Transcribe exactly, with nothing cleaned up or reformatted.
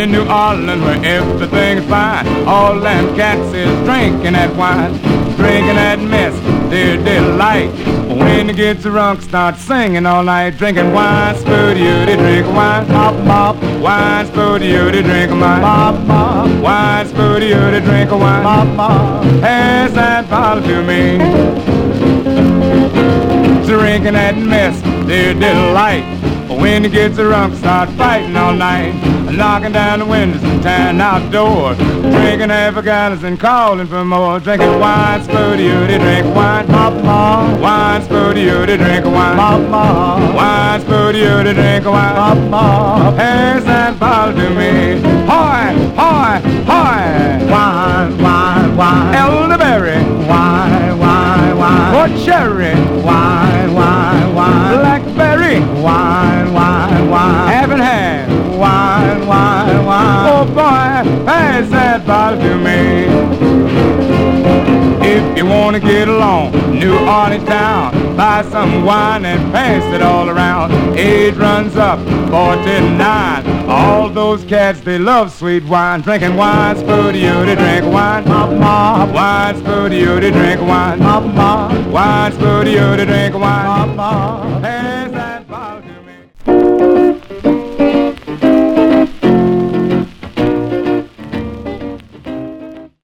in New Orleans where everything's fine. All them cats is drinking that wine, drinking that mess, their delight. When they get drunk, start singing all night, drinking wine, spoon you, they drink wine, mop, mop. Wine, spoon you, they drink wine, mop, mop. Wine, spoon you, they drink wine, mop, mop. Pass that bottle to me. Drinking that mess, their delight. When they get drunk, start fighting all night, knocking down the windows and tearing out doors, drinking half a gallon and calling for more, drinking wine, spoon you, they drink wine, mop, mop. Wine, spoon you, they drink wine, mop, mop. Wine, spoon you, they drink wine, mop, mop. Pass that bottle to me. Hoy, hoy, hoy. Wine, wine, wine. Elderberry. Wine, wine, wine. Or cherry. Wine, wine, wine. Blackberry. Wine, wine, wine. Half and half. Wine, wine, wine. Oh boy, pass that bottle to me. If you wanna get along, New Orleans town, buy some wine and pass it all around. Age runs up, forty-nine. All those cats, they love sweet wine, drinking wine, spoon you, they drink wine, mop, mop. Wine, spoon you, they drink wine, mop, mop. Wine, spoon you, they drink wine, mop, mop.